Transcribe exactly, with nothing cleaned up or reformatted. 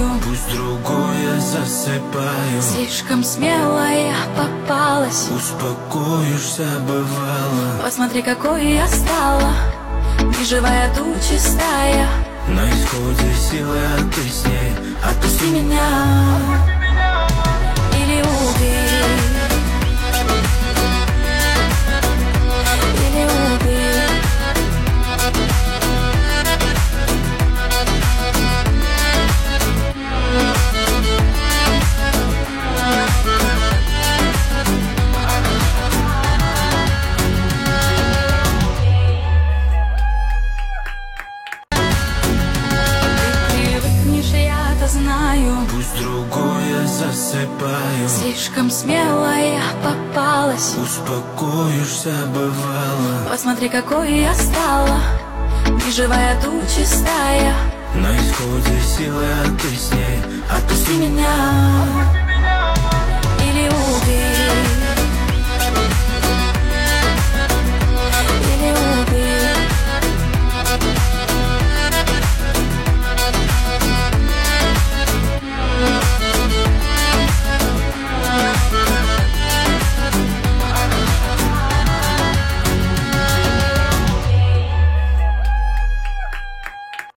знаю. Пусть другое засыпаю. Слишком смело я попалась. Успокоишься, бывало. Посмотри, какой я стала. Неживая туча стая. На исходе силы, а ты с ней. Отпусти меня или убей, или убей. Знаю. Пусть другое засыпаю. Слишком смело я попалась. Успокоишься, бывало. Посмотри, какой я стала. Неживая туча стая. На исходе силы, а ты с ней. Отпусти меня